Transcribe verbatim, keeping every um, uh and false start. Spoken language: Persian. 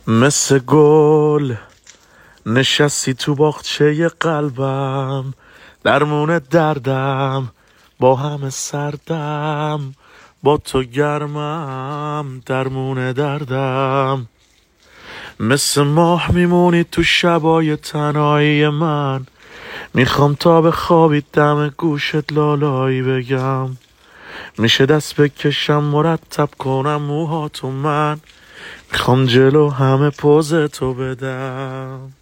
مثل گل نشستی تو باغچه قلبم، درمون دردم با همه سردم، با تو گرمم درمون دردم. مثل ماه میمونی تو شبای تنهایی من، میخوام تا به خوابی دم گوشت لالایی بگم. میشه دست بکشم مرتب کنم موهاتو، من میخوام جلو همه پوز تو بدم.